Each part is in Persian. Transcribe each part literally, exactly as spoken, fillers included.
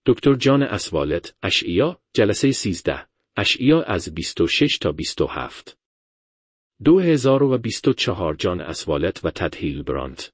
دکتر جان اسوالت، اشعیا، جلسه سیزده، اشعیا از بیست و شش تا بیست و هفت. دو هزار و بیست و چهار جان اسوالت و تد هیلبرانت.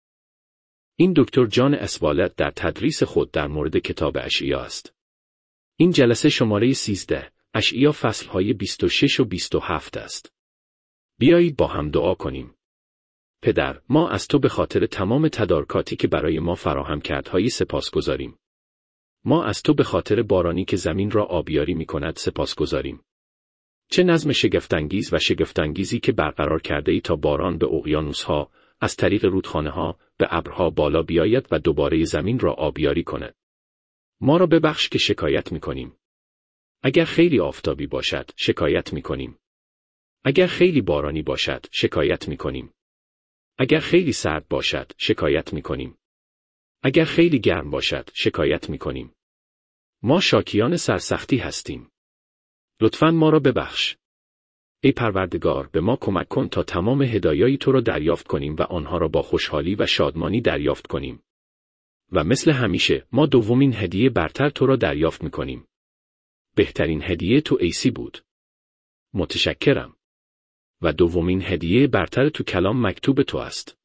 این دکتر جان اسوالت در تدریس خود در مورد کتاب اشعیا است. این جلسه شماره سیزده، اشعیا فصلهای بیست و شش و بیست و هفت است. بیایید با هم دعا کنیم. پدر، ما از تو به خاطر تمام تدارکاتی که برای ما فراهم کردهایی سپاسگزاریم. ما از تو به خاطر بارانی که زمین را آبیاری می کند سپاسگزاریم. چه نظم شگفت‌انگیز و شگفت‌انگیزی که برقرار کرده ای تا باران به اقیانوس‌ها، از طریق رودخانه‌ها، به ابرها بالا بیاید و دوباره زمین را آبیاری کند. ما را ببخش که شکایت می کنیم. اگر خیلی آفتابی باشد، شکایت می کنیم. اگر خیلی بارانی باشد، شکایت می کنیم. اگر خیلی سرد باشد، شکایت می کنیم. اگر خیلی گرم باشد، شکایت می کنیم. ما شاکیان سرسختی هستیم. لطفاً ما را ببخش. ای پروردگار، به ما کمک کن تا تمام هدایای تو را دریافت کنیم و آنها را با خوشحالی و شادمانی دریافت کنیم. و مثل همیشه، ما دومین هدیه برتر تو را دریافت می کنیم. بهترین هدیه تو عیسی بود. متشکرم. و دومین هدیه برتر تو کلام مکتوب تو است.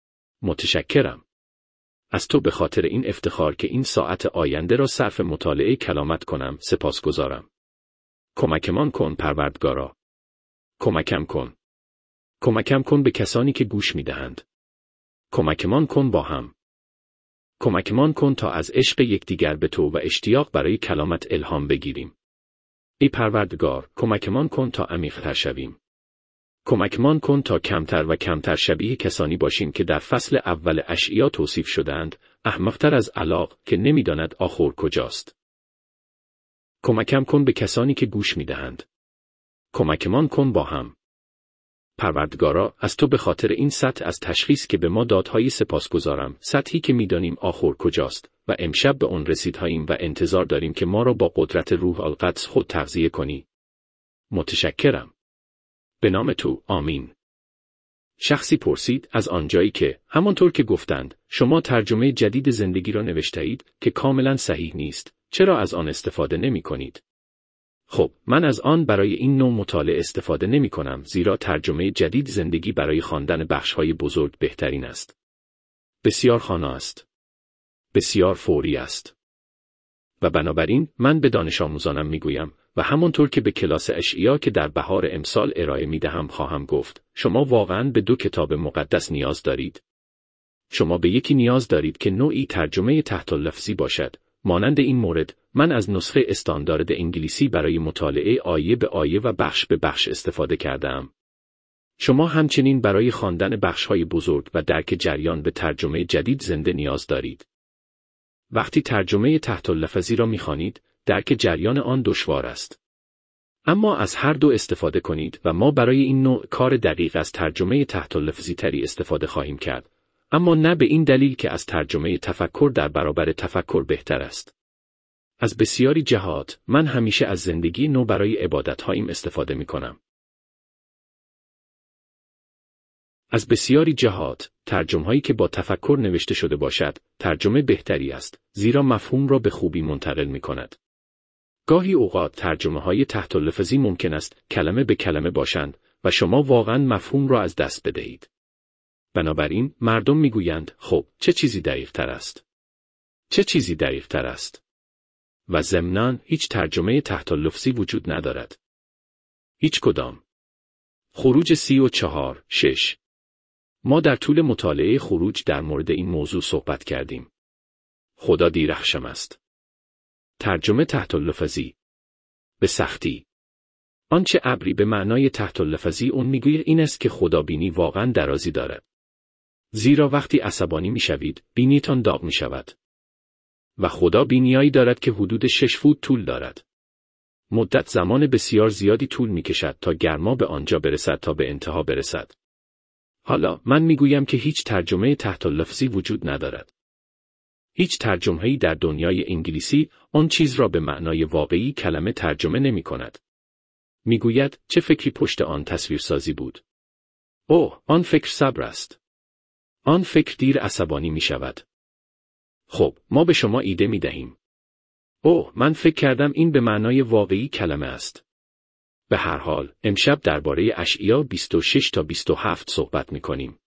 متشکرم. از تو به خاطر این افتخار که این ساعت آینده را صرف مطالعه کلامت کنم سپاسگزارم. کمکمان کن پروردگارا. کمکم کن. کمکم کن به کسانی که گوش میدهند. کمکمان کن با هم. کمکمان کن تا از عشق یکدیگر به تو و اشتیاق برای کلامت الهام بگیریم. ای پروردگار، کمکمان کن تا عمیق‌تر شویم. کمکمان کن تا کمتر و کمتر شبیه کسانی باشیم که در فصل اول اشعیا توصیف شدند، احمق‌تر از الاغ که نمی‌داند آخر کجاست. کمکم کن به کسانی که گوش می‌دهند. کمکمان کن با هم. پروردگارا، از تو به خاطر این سطح از تشخیص که به ما دادهایی سپاسگزارم، سطحی که می‌دانیم آخر کجاست و امشب به آن رسیدهاییم و انتظار داریم که ما را با قدرت روح القدس خود تغذیه کنی. متشکرم. به نام تو، آمین. شخصی پرسید از آنجایی که، همانطور که گفتند، شما ترجمه جدید زندگی را نوشته‌اید که کاملا صحیح نیست، چرا از آن استفاده نمی کنید؟ خب، من از آن برای این نوع مطالعه استفاده نمی کنم، زیرا ترجمه جدید زندگی برای خواندن بخش‌های بزرگ بهترین است. بسیار خوانا است. بسیار فوری است. و بنابراین من به دانش آموزانم می گویم و همانطور که به کلاس اشعیا که در بهار امسال ارائه می دهم خواهم گفت، شما واقعاً به دو کتاب مقدس نیاز دارید. شما به یکی نیاز دارید که نوعی ترجمه تحت اللفظی باشد. مانند این مورد، من از نسخه استاندارد انگلیسی برای مطالعه آیه به آیه و بخش به بخش استفاده کردم. شما همچنین برای خواندن بخش‌های بزرگ و درک جریان به ترجمه جدید زنده نیاز دارید. وقتی ترجمه تحت اللفظی را می‌خوانید، درک جریان آن دشوار است. اما از هر دو استفاده کنید و ما برای این نوع کار دقیق از ترجمه تحت اللفظی تری استفاده خواهیم کرد. اما نه به این دلیل که از ترجمه تفکر در برابر تفکر بهتر است. از بسیاری جهات، من همیشه از زندگی نو برای عبادت‌هایم استفاده می‌کنم. از بسیاری جهات، ترجمه‌هایی که با تفکر نوشته شده باشد، ترجمه بهتری است، زیرا مفهوم را به خوبی منتقل می‌کند. گاهی اوقات ترجمه‌های تحت اللفظی ممکن است کلمه به کلمه باشند و شما واقعاً مفهوم را از دست بدهید. بنابراین مردم میگویند خب چه چیزی دقیق تر است؟ چه چیزی دقیق تر است؟ و ضمناً هیچ ترجمه تحت اللفظی وجود ندارد. هیچ کدام. خروج سی و چهار شش. ما در طول مطالعه خروج در مورد این موضوع صحبت کردیم. خدا دیرخشم است. ترجمه تحت اللفظی. به سختی. آنچه ابری به معنای تحت اللفظی اون میگوید این است که خدا بینی واقعاً درازی دارد. زیرا وقتی عصبانی میشوید، بینیتان داغ میشود. و خدا بینیایی دارد که حدود شش فوت طول دارد. مدت زمان بسیار زیادی طول میکشد تا گرما به آنجا برسد تا به انتها برسد. حالا من میگویم که هیچ ترجمه تحت اللفظی وجود ندارد. هیچ ترجمه‌ای در دنیای انگلیسی آن چیز را به معنای واقعی کلمه ترجمه نمی کند. میگوید چه فکری پشت آن تصویرسازی بود. اوه، آن فکر صبر است. آن فکر دیر عصبانی می شود. خب، ما به شما ایده می دهیم. اوه، من فکر کردم این به معنای واقعی کلمه است. به هر حال، امشب درباره اشعیا بیست و شش تا بیست و هفت صحبت می‌کنیم.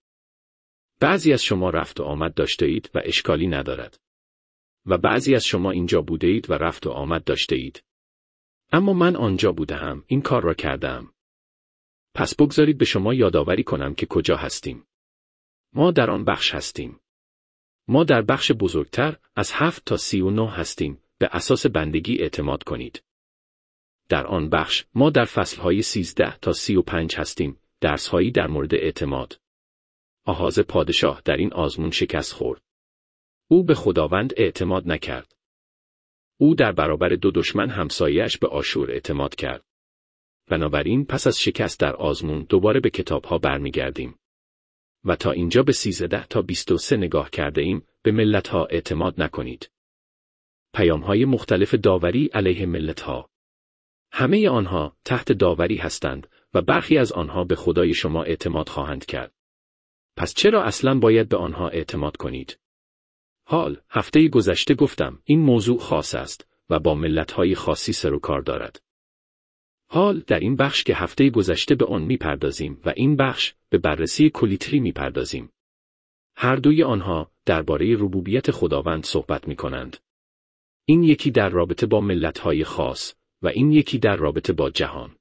بعضی از شما رفت و آمد داشته اید و اشکالی ندارد. و بعضی از شما اینجا بوده اید و رفت و آمد داشته اید. اما من آنجا بودم، این کار را کردم. پس بگذارید به شما یادآوری کنم که کجا هستیم. ما در آن بخش هستیم. ما در بخش بزرگتر از هفت تا سی و نه هستیم، به اساس بندگی اعتماد کنید. در آن بخش ما در فصلهای سیزده تا سی و پنج هستیم، درسهایی در مورد اعتماد. آحاز پادشاه در این آزمون شکست خورد. او به خداوند اعتماد نکرد. او در برابر دو دشمن همسایه‌اش به آشور اعتماد کرد. بنابراین پس از شکست در آزمون دوباره به کتابها برمیگردیم. و تا اینجا به سیزده تا بیست و سه نگاه کرده ایم، به ملتها اعتماد نکنید. پیام‌های مختلف داوری علیه ملتها. همه آنها تحت داوری هستند و برخی از آنها به خدای شما اعتماد خواهند کرد. پس چرا اصلاً باید به آنها اعتماد کنید؟ حال، هفته گذشته گفتم این موضوع خاص است و با ملت‌های خاصی سر و کار دارد. حال در این بخش که هفته گذشته به آن می‌پردازیم و این بخش به بررسی کلیتری می‌پردازیم. هر دوی آنها درباره ربوبیت خداوند صحبت می‌کنند. این یکی در رابطه با ملت‌های خاص و این یکی در رابطه با جهان.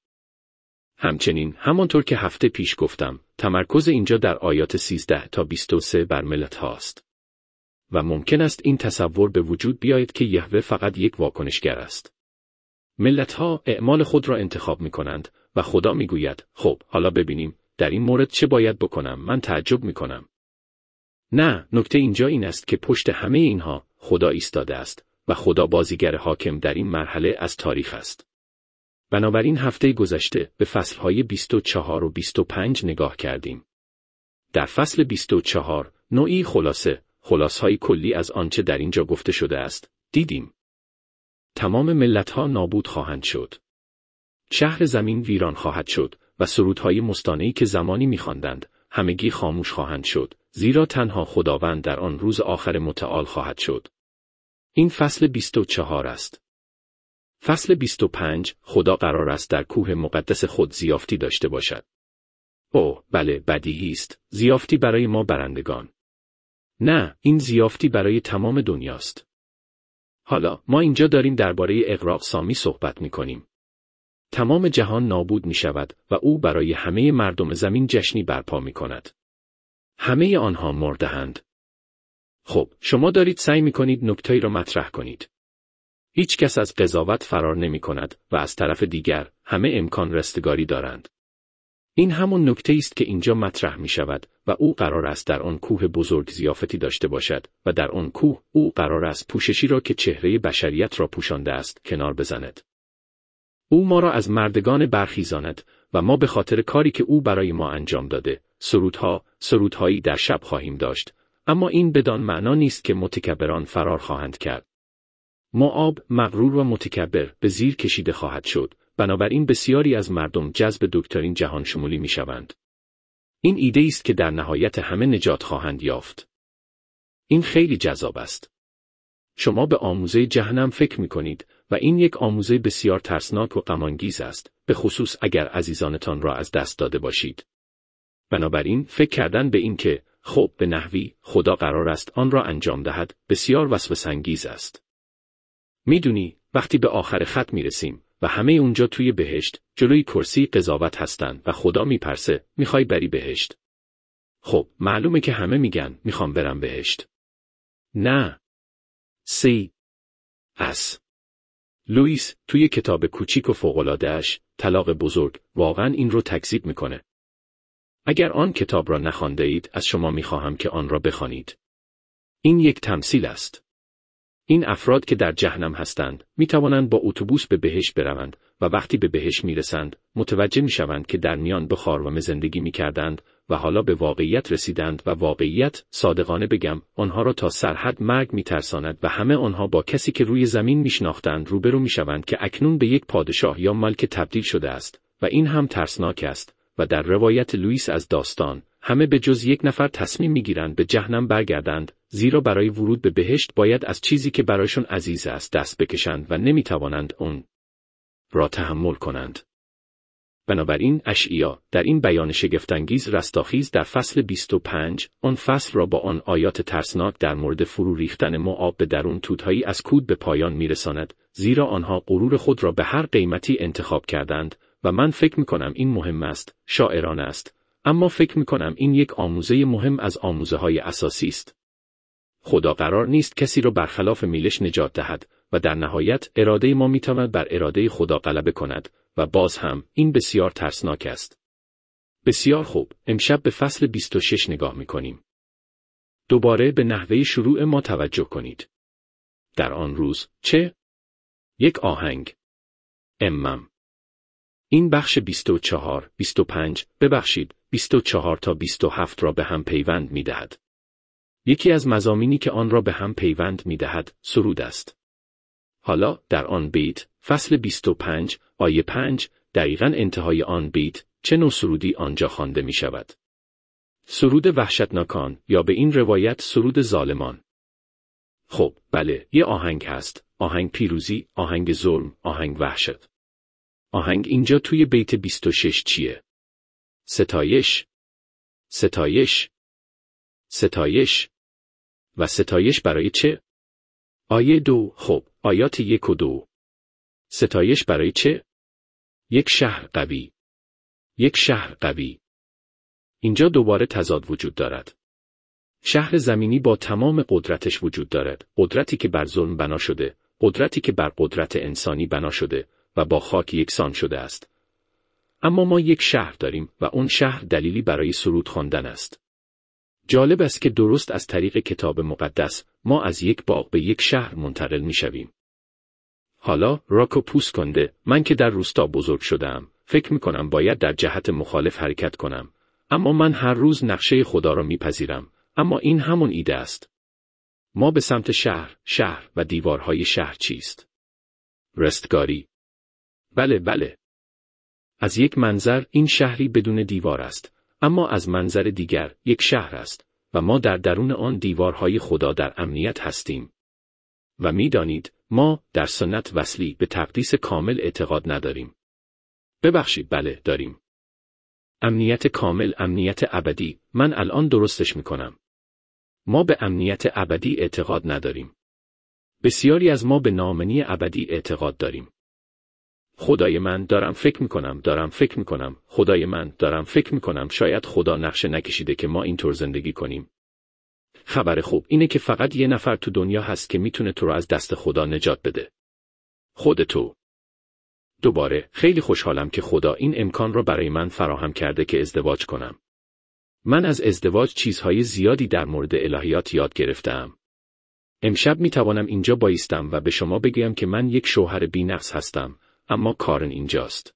همچنین همانطور که هفته پیش گفتم، تمرکز اینجا در آیات سیزده تا بیست و سه بر ملت هاست. و ممکن است این تصور به وجود بیاید که یهوه فقط یک واکنشگر است. ملت ها اعمال خود را انتخاب می کنند و خدا می گوید خب حالا ببینیم در این مورد چه باید بکنم، من تعجب می کنم. نه، نکته اینجا این است که پشت همه اینها خدا ایستاده است و خدا بازیگر حاکم در این مرحله از تاریخ است. بنابراین هفته گذشته به فصلهای بیست و چهار و بیست و پنج نگاه کردیم. در فصل بیست و چهار نوعی خلاصه، خلاصه‌های کلی از آنچه در اینجا گفته شده است، دیدیم. تمام ملت‌ها نابود خواهند شد. شهر زمین ویران خواهد شد و سرودهای مستانه‌ای که زمانی می‌خواندند، همگی خاموش خواهند شد، زیرا تنها خداوند در آن روز آخر متعال خواهد شد. این فصل بیست و چهار است. فصل بیست و پنج خدا قرار است در کوه مقدس خود ضیافتی داشته باشد. اوه، بله، بدیهی است، ضیافتی برای ما برندگان. نه، این ضیافتی برای تمام دنیاست. حالا ما اینجا داریم درباره اغراق سامی صحبت می‌کنیم. تمام جهان نابود می‌شود و او برای همه مردم زمین جشنی برپا می‌کند. همه آنها مرده‌اند. خب، شما دارید سعی می‌کنید نکته‌ای را مطرح کنید. هیچ کس از قضاوت فرار نمی‌کند و از طرف دیگر همه امکان رستگاری دارند. این همون نکته است که اینجا مطرح می شود و او قرار است در آن کوه بزرگ ضیافتی داشته باشد و در آن کوه او قرار است پوششی را که چهره بشریت را پوشانده است کنار بزند. او ما را از مردگان برخیزاند و ما به خاطر کاری که او برای ما انجام داده سرودها سرودهایی در شب خواهیم داشت، اما این بدان معنا نیست که متکبران فرار خواهند کرد. موآب مغرور و متکبر به زیر کشیده خواهد شد. بنابراین بسیاری از مردم جذب دکترین جهان شمولی می شوند. این ایده است که در نهایت همه نجات خواهند یافت. این خیلی جذاب است. شما به آموزه جهنم فکر می کنید و این یک آموزه بسیار ترسناک و غم‌انگیز است، به خصوص اگر عزیزانتان را از دست داده باشید. بنابراین فکر کردن به این که خب به نحوی خدا قرار است آن را انجام دهد بسیار وسوسه‌انگیز است. میدونی وقتی به آخر خط می رسیم و همه اونجا توی بهشت جلوی کرسی قضاوت هستن و خدا میپرسه میخوای بری بهشت؟ خب معلومه که همه میگن میخوام برم بهشت. نه. سی. اس. لوئیس توی کتاب کوچیک و فوق‌العاده‌اش طلاق بزرگ واقعا این رو تکذیب میکنه. اگر آن کتاب را نخوانده اید از شما میخواهم که آن را بخوانید. این یک تمثیل است. این افراد که در جهنم هستند می توانند با اتوبوس به بهشت بروند و وقتی به بهشت می رسند متوجه می شوند که در میان بخار و زندگی می کردند و حالا به واقعیت رسیدند و واقعیت صادقانه بگم آنها را تا سرحد مرگ می ترساند و همه آنها با کسی که روی زمین می شناختند روبرو می شوند که اکنون به یک پادشاه یا ملک تبدیل شده است و این هم ترسناک است و در روایت لوئیس از داستان همه به جز یک نفر تصمیم میگیرند به جهنم برگردند، زیرا برای ورود به بهشت باید از چیزی که برایشون عزیز است دست بکشند و نمیتوانند اون را تحمل کنند. بنابراین اشعیا در این بیان شگفت‌انگیز رستاخیز در فصل بیست و پنج آن فصل را با آن آیات ترسناک در مورد فرو ریختن موآب به درون توت‌هایی از کود به پایان میرساند، زیرا آنها غرور خود را به هر قیمتی انتخاب کردند و من فکر می‌کنم این مهم است، شاعرانه است، اما فکر می‌کنم این یک آموزه مهم از آموزه‌های اساسی است. خدا قرار نیست کسی را برخلاف میلش نجات دهد و در نهایت اراده ما می‌تواند بر اراده خدا غلبه کند و باز هم این بسیار ترسناک است. بسیار خوب، امشب به فصل بیست و شش نگاه می‌کنیم. دوباره به نحوه شروع ما توجه کنید. در آن روز چه؟ یک آهنگ. امم. این بخش بیست و چهار، بیست و پنج، ببخشید، بیست و چهار تا بیست و هفت را به هم پیوند می‌دهد. یکی از مضامینی که آن را به هم پیوند می‌دهد، سرود است. حالا در آن بیت، فصل بیست و پنج، آیه پنج، دقیقاً انتهای آن بیت، چه نوع سرودی آنجا خوانده می شود؟ سرود وحشتناکان یا به این روایت سرود ظالمان. خب، بله، یه آهنگ هست، آهنگ پیروزی، آهنگ ظلم، آهنگ وحشت. آهنگ اینجا توی بیت بیست و شش چیه؟ ستایش، ستایش، ستایش. و ستایش برای چه؟ آیه دو، خب، آیات یک و دو. ستایش برای چه؟ یک شهر قوی. یک شهر قوی. اینجا دوباره تضاد وجود دارد. شهر زمینی با تمام قدرتش وجود دارد، قدرتی که بر ظلم بنا شده، قدرتی که بر قدرت انسانی بنا شده و با خاک یکسان شده است. اما ما یک شهر داریم و اون شهر دلیلی برای سرود خواندن است. جالب است که درست از طریق کتاب مقدس ما از یک باغ به یک شهر منتقل می شویم. حالا راکو پوست کنده، من که در روستا بزرگ شدم، فکر می کنم باید در جهت مخالف حرکت کنم، اما من هر روز نقشه خدا را میپذیرم، اما این همون ایده است. ما به سمت شهر، شهر و دیوارهای شهر چیست؟ رستگاری. بله بله. از یک منظر این شهری بدون دیوار است، اما از منظر دیگر یک شهر است و ما در درون آن دیوارهای خدا در امنیت هستیم. و میدانید ما در سنت وصلی به تقدیس کامل اعتقاد نداریم. ببخشید، بله داریم. امنیت کامل، امنیت ابدی، من الان درستش میکنم. ما به امنیت ابدی اعتقاد نداریم. بسیاری از ما به ناامنی ابدی اعتقاد داریم. خدای من دارم فکر میکنم، دارم فکر میکنم، خدای من دارم فکر میکنم شاید خدا نقشه نکشیده که ما اینطور زندگی کنیم. خبر خوب اینه که فقط یه نفر تو دنیا هست که میتونه تو رو از دست خدا نجات بده. خود تو. دوباره خیلی خوشحالم که خدا این امکان را برای من فراهم کرده که ازدواج کنم. من از ازدواج چیزهای زیادی در مورد الهیات یاد گرفتم. امشب میتوانم اینجا بایستم و به شما بگم که من یک شوهر بی‌نقص هستم، اما کارن اینجاست.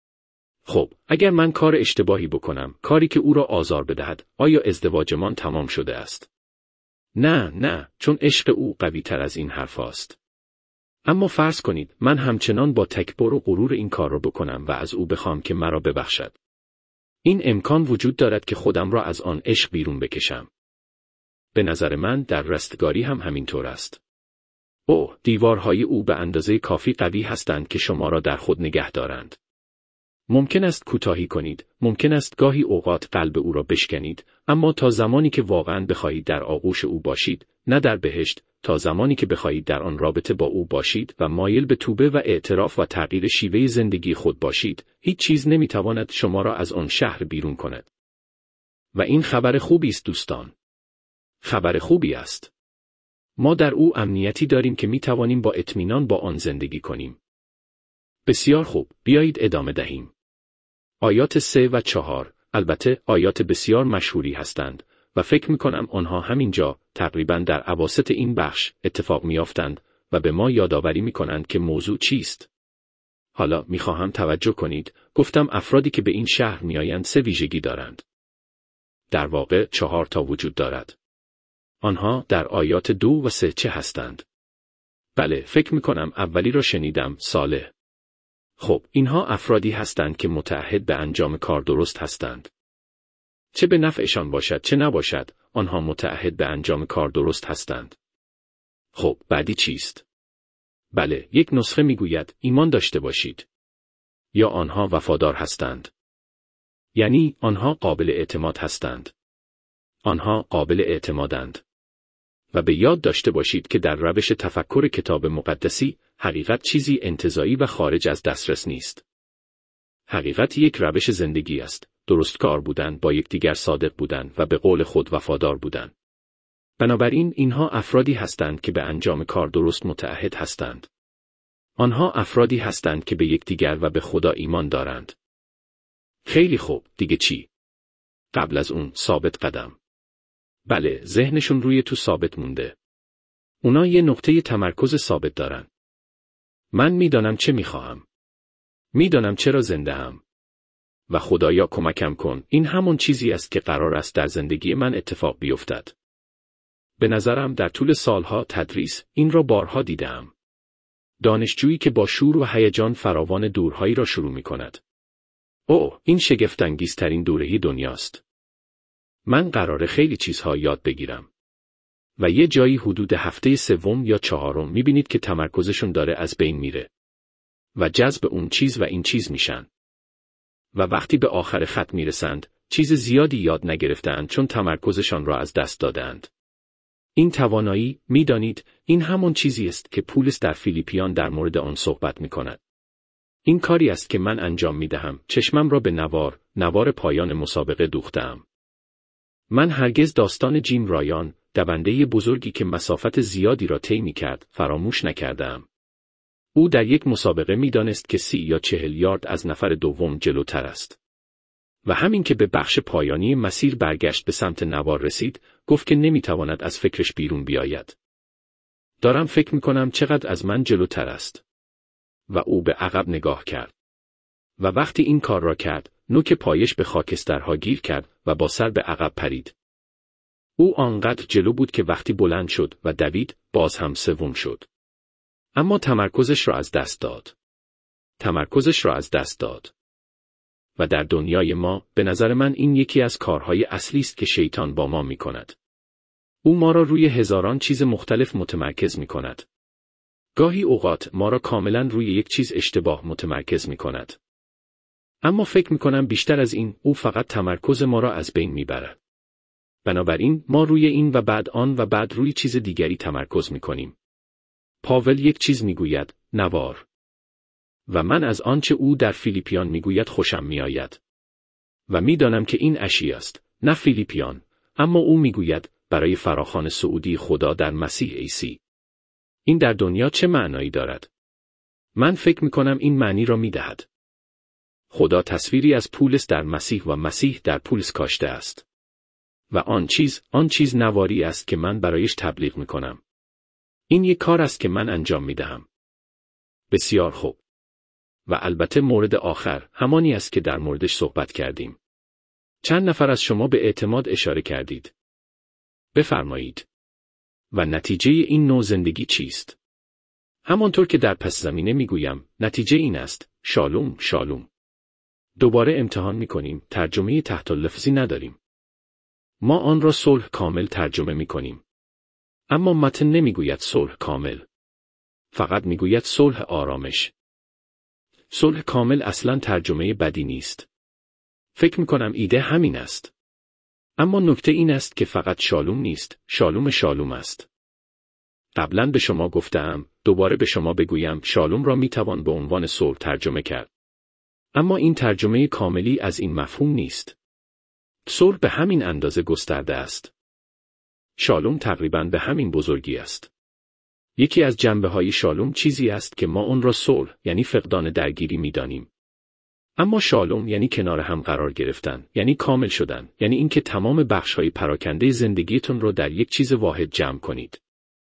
خب، اگر من کار اشتباهی بکنم، کاری که او را آزار بدهد، آیا ازدواجمان تمام شده است؟ نه، نه، چون عشق او قوی تر از این حرف است. اما فرض کنید من همچنان با تکبر و غرور این کار را بکنم و از او بخوام که مرا ببخشد. این امکان وجود دارد که خودم را از آن عشق بیرون بکشم. به نظر من در رستگاری هم همینطور است. اوه، دیوارهای او به اندازه کافی قوی هستند که شما را در خود نگه دارند. ممکن است کوتاهی کنید، ممکن است گاهی اوقات قلب او را بشکنید، اما تا زمانی که واقعاً بخواهید در آغوش او باشید، نه در بهشت، تا زمانی که بخواهید در آن رابطه با او باشید و مایل به توبه و اعتراف و تغییر شیوه زندگی خود باشید، هیچ چیز نمیتواند شما را از آن شهر بیرون کند. و این خبر خوبی است دوستان. خبر خوبی است. ما در او امنیتی داریم که میتوانیم با اطمینان با آن زندگی کنیم. بسیار خوب، بیایید ادامه دهیم. آیات سه و چهار، البته آیات بسیار مشهوری هستند و فکر میکنم آنها همینجا تقریباً در اواسط این بخش اتفاق میافتند و به ما یادآوری میکنند که موضوع چیست. حالا میخواهم توجه کنید، گفتم افرادی که به این شهر میآیند سه ویژگی دارند. در واقع چهار تا وجود دارد. آنها در آیات دو و سه چه هستند؟ بله، فکر میکنم اولی را شنیدم، صالح. خب، اینها افرادی هستند که متعهد به انجام کار درست هستند. چه به نفعشان باشد چه نباشد، آنها متعهد به انجام کار درست هستند. خب، بعدی چیست؟ بله، یک نسخه میگوید ایمان داشته باشید. یا آنها وفادار هستند. یعنی آنها قابل اعتماد هستند. آنها قابل اعتمادند. و به یاد داشته باشید که در روش تفکر کتاب مقدسی، حقیقت چیزی انتزاعی و خارج از دسترس نیست. حقیقت یک روش زندگی است، درستکار بودن، با یکدیگر صادق بودن و به قول خود وفادار بودن. بنابراین اینها افرادی هستند که به انجام کار درست متعهد هستند. آنها افرادی هستند که به یکدیگر و به خدا ایمان دارند. خیلی خوب، دیگه چی؟ قبل از اون ثابت قدم. بله، ذهنشون روی تو ثابت مونده. اونا یه نقطه تمرکز ثابت دارن. من میدانم چه میخواهم. میدانم چرا زنده‌ام. و خدایا کمکم کن، این همون چیزی است که قرار است در زندگی من اتفاق بیفتد. به نظرم در طول سالها تدریس این را بارها دیدم. دانشجویی که با شور و هیجان فراوان دورهایی را شروع می کند. اوه، این شگفت‌انگیزترین دوره‌ای دنیاست. من قراره خیلی چیزها یاد بگیرم. و یه جایی حدود هفته سوم یا چهارم می بینید که تمرکزشون داره از بین میره. و جذب اون چیز و این چیز میشن. و وقتی به آخر خط میرسند، چیز زیادی یاد نگرفتند چون تمرکزشان را از دست دادند. این توانایی، میدانید، این همون چیزی است که پولس در فیلیپیان در مورد آن صحبت میکند. این کاری است که من انجام میدهم، چشمم را به نوار، نوار پایان مسابقه دوختم. من هرگز داستان جیم رایان، دونده بزرگی که مسافت زیادی را طی میکرد، فراموش نکردم. او در یک مسابقه میدانست که سی یا چهل یارد از نفر دوم جلوتر است. و همین که به بخش پایانی مسیر برگشت به سمت نوار رسید، گفت که نمیتواند از فکرش بیرون بیاید. دارم فکر میکنم چقدر از من جلوتر است. و او به عقب نگاه کرد. و وقتی این کار را کرد، نوک پایش به خاکسترها گیر کرد و با سر به عقب پرید. او آنقدر جلو بود که وقتی بلند شد و دوید، باز هم سوم شد. اما تمرکزش را از دست داد. تمرکزش را از دست داد. و در دنیای ما، به نظر من این یکی از کارهای اصلی است که شیطان با ما می کند. او ما را روی هزاران چیز مختلف متمرکز می کند. گاهی اوقات ما را کاملا روی یک چیز اشتباه متمرکز می کند. اما فکر می کنم بیشتر از این، او فقط تمرکز ما را از بین می برد. بنابراین ما روی این و بعد آن و بعد روی چیز دیگری تمرکز می کنیم. پاول یک چیز می گوید، نوار. و من از آنچه او در فیلیپیان می گوید خوشم می آید. و می دانم که این اشیاء است، نه فیلیپیان، اما او می گوید برای فراخوان سعودی خدا در مسیح عیسی. این در دنیا چه معنایی دارد؟ من فکر می کنم این معنی را می دهد. خدا تصویری از پولس در مسیح و مسیح در پولس کاشته است. و آن چیز، آن چیز نواری است که من برایش تبلیغ می کنم. این یک کار است که من انجام می دهم. بسیار خوب. و البته مورد آخر، همانی است که در موردش صحبت کردیم. چند نفر از شما به اعتماد اشاره کردید. بفرمایید. و نتیجه این نوع زندگی چیست؟ همانطور که در پس زمینه می گویم، نتیجه این است، شالوم، شالوم. دوباره امتحان می کنیم، ترجمه تحت لفظی نداریم. ما آن را صلح کامل ترجمه می کنیم. اما متن نمی گوید صلح کامل. فقط می گوید صلح آرامش. صلح کامل اصلاً ترجمه بدی نیست. فکر می کنم ایده همین است. اما نکته این است که فقط شالوم نیست، شالوم شالوم است. قبلاً به شما گفتم، دوباره به شما بگویم، شالوم را می توان به عنوان صلح ترجمه کرد. اما این ترجمه کاملی از این مفهوم نیست. صلح به همین اندازه گسترده است. شالوم تقریباً به همین بزرگی است. یکی از جنبه‌های شالوم چیزی است که ما اون را صلح، یعنی فقدان درگیری می‌دانیم. اما شالوم یعنی کنار هم قرار گرفتن، یعنی کامل شدن، یعنی اینکه تمام بخش‌های پراکنده زندگیتون رو در یک چیز واحد جمع کنید.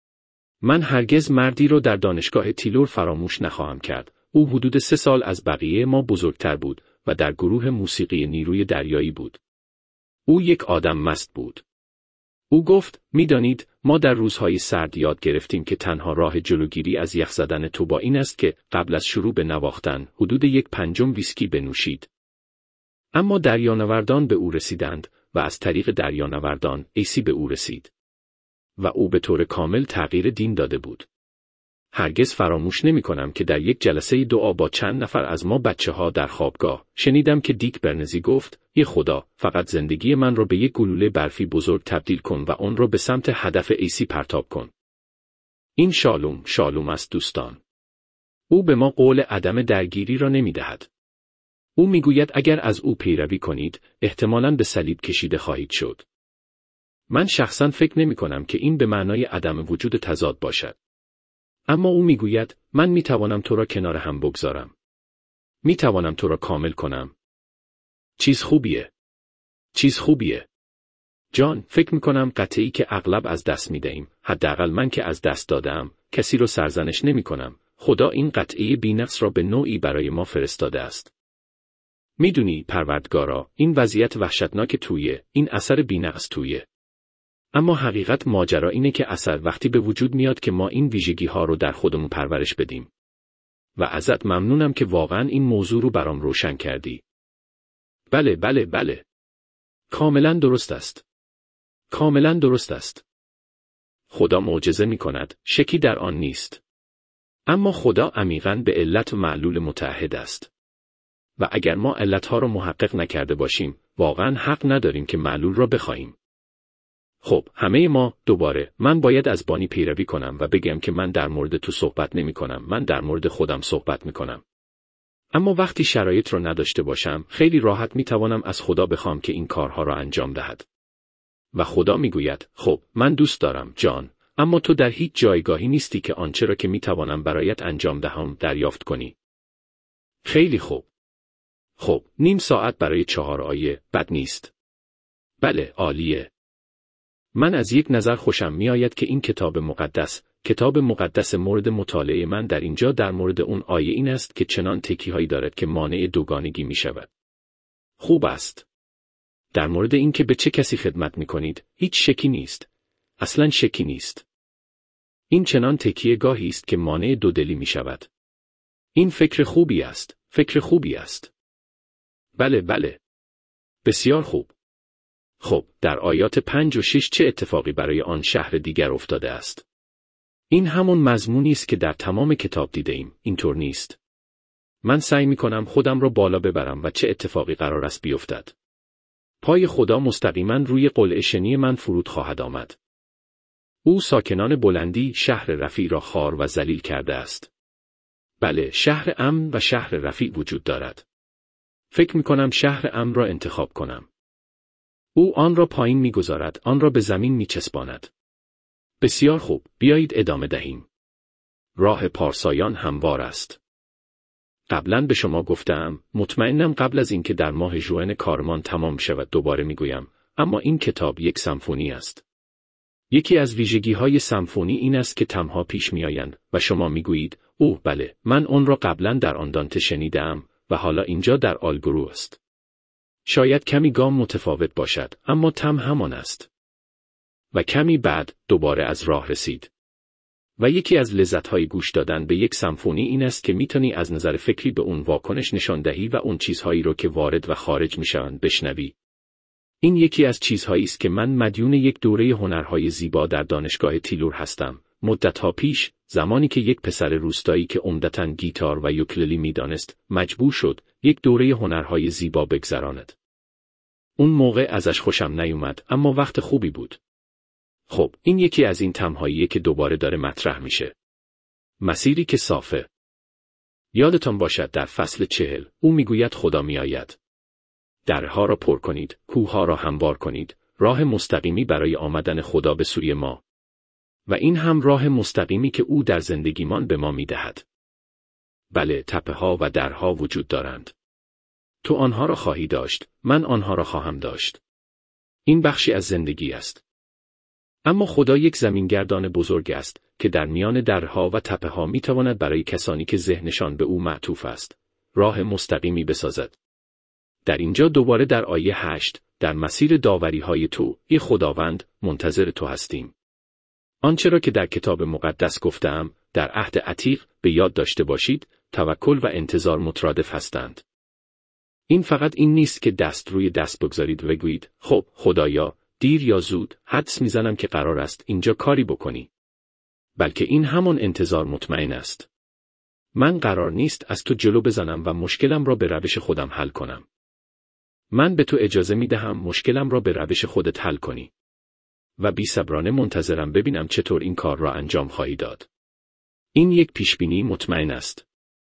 من هرگز مردی رو در دانشگاه تیلور فراموش نخواهم کرد. او حدود سه سال از بقیه ما بزرگتر بود و در گروه موسیقی نیروی دریایی بود. او یک آدم مست بود. او گفت، میدانید، ما در روزهای سرد یاد گرفتیم که تنها راه جلوگیری از یخ زدن تو با این است که قبل از شروع به نواختن حدود یک پنجم ویسکی بنوشید. اما دریانوردان به او رسیدند و از طریق دریانوردان عیسی به او رسید. و او به طور کامل تغییر دین داده بود. هرگز فراموش نمی کنم که در یک جلسه دعا با چند نفر از ما بچه ها در خوابگاه شنیدم که دیک برنزی گفت: ای خدا، فقط زندگی من را به یک گلوله برفی بزرگ تبدیل کن و آن را به سمت هدف عیسی پرتاب کن. این شالوم، شالوم است دوستان. او به ما قول عدم درگیری را نمی دهد. او می گوید اگر از او پیروی کنید، احتمالاً به صلیب کشیده خواهید شد. من شخصاً فکر نمی کنم که این به معنای عدم وجود تضاد باشد. اما او می گوید من می توانم تو را کنار هم بگذارم. می توانم تو را کامل کنم. چیز خوبیه. چیز خوبیه. جان، فکر می کنم قطعی که اغلب از دست می دهیم، حداقل من که از دست دادم، کسی رو سرزنش نمی کنم. خدا این قطعی بی‌نقص را به نوعی برای ما فرستاده است. میدونی پروردگارا، این وضعیت وحشتناک تویه، این اثر بی‌نقص تویه. اما حقیقت ماجرا اینه که اثر وقتی به وجود میاد که ما این ویژگی ها رو در خودمون پرورش بدیم. و ازت ممنونم که واقعا این موضوع رو برام روشن کردی. بله بله بله. کاملا درست است. کاملا درست است. خدا معجزه می کند، شکی در آن نیست. اما خدا عمیقاً به علت و معلول متعهد است. و اگر ما علتها رو محقق نکرده باشیم، واقعاً حق نداریم که معلول را بخواهیم. خب، همه ما، دوباره، من باید از بانی پیروی کنم و بگم که من در مورد تو صحبت نمی کنم، من در مورد خودم صحبت می کنم. اما وقتی شرایط رو نداشته باشم، خیلی راحت می توانم از خدا بخوام که این کارها را انجام دهد. و خدا می گوید: خب، من دوست دارم، جان، اما تو در هیچ جایگاهی نیستی که آنچه را که می توانم برایت انجام دهم دریافت کنی. خیلی خوب. خب، نیم ساعت برای چهار آیه، بد نیست. بله، عالیه. من از یک نظر خوشم می آید که این کتاب مقدس، کتاب مقدس مورد مطالعه من در اینجا در مورد اون آیه این است که چنان تکیهایی دارد که مانع دوگانگی می شود. خوب است. در مورد این که به چه کسی خدمت می کنید، هیچ شکی نیست. اصلاً شکی نیست. این چنان تکیه گاهی است که مانع دودلی می شود. این فکر خوبی است، فکر خوبی است. بله بله. بسیار خوب. خب، در آیات پنج و شش چه اتفاقی برای آن شهر دیگر افتاده است؟ این همون مضمونی است که در تمام کتاب دیده ایم، اینطور نیست. من سعی می کنم خودم را بالا ببرم و چه اتفاقی قرار است بیفتد. پای خدا مستقیما روی قلعه شنی من فرود خواهد آمد. او ساکنان بلندی شهر رفیع را خوار و ذلیل کرده است. بله، شهر امن و شهر رفیع وجود دارد. فکر می کنم شهر امن را انتخاب کنم. او آن را پایین می‌گذارد، آن را به زمین می‌چسباند. بسیار خوب، بیایید ادامه دهیم. راه پارسایان هموار است. قبلاً به شما گفتم، مطمئنم قبل از اینکه در ماه ژوئن کارمان تمام شود دوباره میگویم، اما این کتاب یک سمفونی است. یکی از ویژگی‌های سمفونی این است که تم‌ها پیش می‌آیند و شما میگویید: اوه بله، من آن را قبلاً در آندانته شنیدم و حالا اینجا در آلگرو است. شاید کمی گام متفاوت باشد، اما تم همان است. و کمی بعد دوباره از راه رسید. و یکی از لذت‌های گوش دادن به یک سمفونی این است که میتونی از نظر فکری به اون واکنش نشان دهی و اون چیزهایی رو که وارد و خارج میشوند بشنوی. این یکی از چیزهایی است که من مدیون یک دوره هنرهای زیبا در دانشگاه تیلور هستم. مدت‌ها پیش، زمانی که یک پسر روستایی که عمدتاً گیتار و یوکللی میدانست، مجبور شد یک دوره هنرهای زیبا بگذراند. اون موقع ازش خوشم نیومد، اما وقت خوبی بود. خب، این یکی از این تمهاییه که دوباره داره مطرح میشه. مسیری که صافه. یادتان باشد در فصل چهل، او میگوید خدا میآید. درها را پر کنید، کوهها را هموار کنید، راه مستقیمی برای آمدن خدا به سوی ما. و این هم راه مستقیمی که او در زندگیمان به ما میدهد. بله، تپه‌ها و درها وجود دارند. تو آنها را خواهی داشت، من آنها را خواهم داشت. این بخشی از زندگی است. اما خدا یک زمینگردان بزرگ است که در میان درها و تپه‌ها میتواند برای کسانی که ذهنشان به او معطوف است، راه مستقیمی بسازد. در اینجا دوباره در آیه هشت، در مسیر داوری‌های تو، ای خداوند، منتظر تو هستیم. آنچه را که در کتاب مقدس گفتم، در عهد عتیق به یاد داشته باشید، توکل و انتظار مترادف هستند. این فقط این نیست که دست روی دست بگذارید و بگویید خب خدایا، دیر یا زود حدس میزنم که قرار است اینجا کاری بکنی. بلکه این همان انتظار مطمئن است. من قرار نیست از تو جلو بزنم و مشکلم را به روش خودم حل کنم. من به تو اجازه می دهم مشکلم را به روش خودت حل کنی. و بی‌صبرانه منتظرم ببینم چطور این کار را انجام خواهی داد. این یک پیشبینی مطمئن است.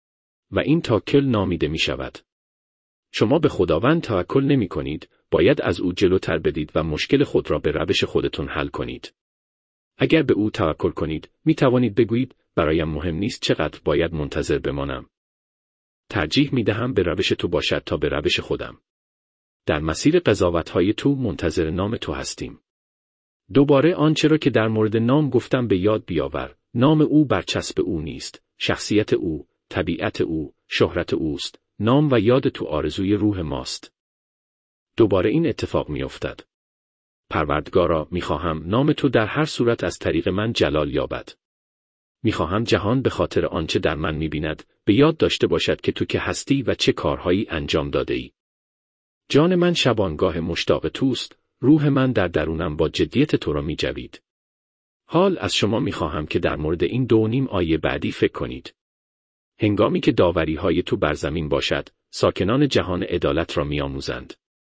و این توکل نامیده می شود. شما به خداوند توکل نمی کنید، باید از او جلوتر بدید و مشکل خود را به روش خودتون حل کنید. اگر به او توکل کنید، می توانید بگویید برایم مهم نیست چقدر باید منتظر بمانم. ترجیح می دهم به روش تو باشد تا به روش خودم. در مسیر قضاوت‌های تو منتظر نام تو هستیم. دوباره آنچه را که در مورد نام گفتم به یاد بیاور. نام او برچسب او نیست، شخصیت او، طبیعت او، شهرت اوست. نام و یاد تو آرزوی روح ماست. دوباره این اتفاق می افتد. پروردگارا، می خواهم نام تو در هر صورت از طریق من جلال یابد. می خواهم جهان به خاطر آنچه در من می بیند، به یاد داشته باشد که تو که هستی و چه کارهایی انجام داده ای. جان من شبانگاه مشتاق توست، روح من در درونم با جدیت تو را می جوید. حال از شما می خواهم که در مورد این دو نیم آیه بعدی فکر کنید. هنگامی که داوری های تو بر زمین باشد، ساکنان جهان عدالت را می آموزند.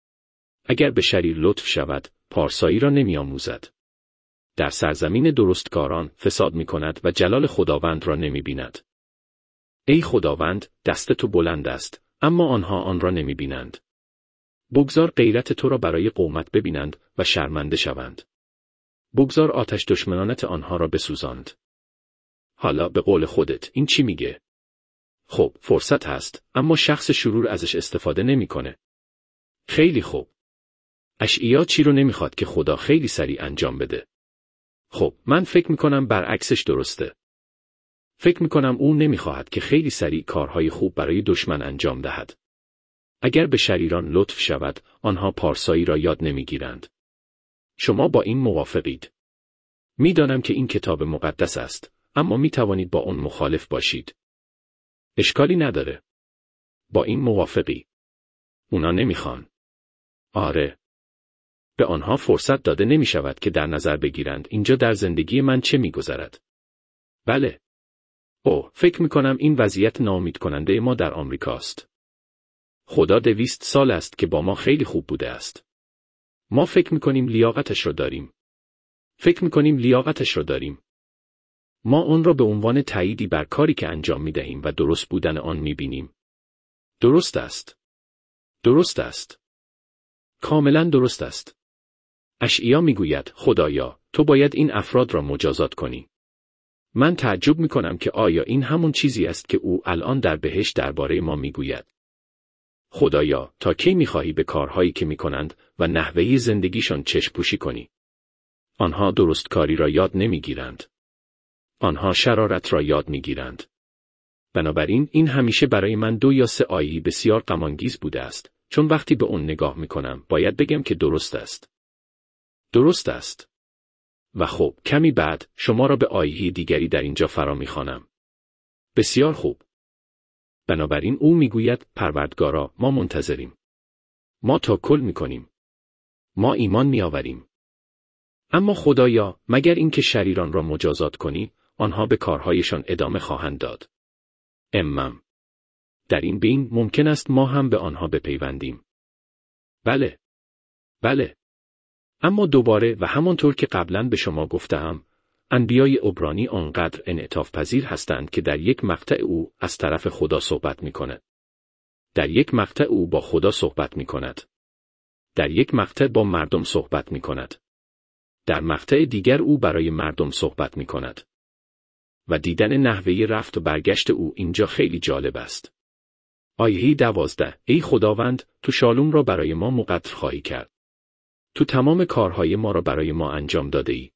اگر به شریر لطف شود، پارسایی را نمی آموزد. در سرزمین درستکاران فساد می کند و جلال خداوند را نمی بیند. ای خداوند، دست تو بلند است، اما آنها آن را نمی بینند. بگذار غیرت تو را برای قومت ببینند و شرمنده شوند. بگذار آتش دشمنانت آنها را بسوزاند. حالا به قول خودت این چی میگه؟ خب، فرصت هست، اما شخص شرور ازش استفاده نمیکنه. خیلی خوب. اشعیا چی رو نمیخواد که خدا خیلی سریع انجام بده؟ خب، من فکر میکنم برعکسش درسته. فکر میکنم او نمیخواهد که خیلی سریع کارهای خوب برای دشمن انجام دهد. اگر به شریران لطف شود، آنها پارسایی را یاد نمیگیرند. شما با این موافقید؟ میدانم که این کتاب مقدس است، اما می توانید با اون مخالف باشید. اشکالی نداره. با این موافقی؟ اونا نمیخوان. آره. به آنها فرصت داده نمی شود که در نظر بگیرند اینجا در زندگی من چه می گذرد. بله. اوه، فکر می کنم این وضعیت ناامید کننده ما در آمریکاست. خدا دویست سال است که با ما خیلی خوب بوده است. ما فکر می کنیم لیاقتش را داریم. فکر می کنیم لیاقتش را داریم. ما اون را به عنوان تأییدی بر کاری که انجام می دهیم و درست بودن آن می بینیم. درست است. درست است. کاملا درست است. اشعیا می گوید خدایا، تو باید این افراد را مجازات کنی. من تعجب می کنم که آیا این همون چیزی است که او الان در بهشت درباره ما می گوید. خدایا، تا کی می خواهی به کارهایی که می کنند و نحوه زندگیشان چشم پوشی کنی؟ آنها درست کاری را یاد نمی گیرند. آنها شرارت را یاد می گیرند. بنابراین این همیشه برای من دو یا سه آیه بسیار غم‌انگیز بوده است، چون وقتی به اون نگاه می کنم باید بگم که درست است. درست است. و خب، کمی بعد شما را به آیه دیگری در اینجا فرا می خوانم. بسیار خوب. بنابراین او می گوید پروردگارا، ما منتظریم. ما توکل می کنیم. ما ایمان می آوریم. اما خدایا، مگر اینکه شریران را مجازات کنی، آنها به کارهایشان ادامه خواهند داد. امم. در این بین ممکن است ما هم به آنها بپیوندیم. بله. بله. اما دوباره و همانطور که قبلا به شما گفتم، انبیای عبرانی آنقدر انعطاف پذیر هستند که در یک مقطع او از طرف خدا صحبت می کند. در یک مقطع او با خدا صحبت می کند. در یک مقطع با مردم صحبت می کند. در مقطع دیگر او برای مردم صحبت می کند. و دیدن نحوه رفت و برگشت او اینجا خیلی جالب است. آیه دوازده، ای خداوند، تو شالوم را برای ما مقدر خواهی کرد. تو تمام کارهای ما را برای ما انجام داده ای.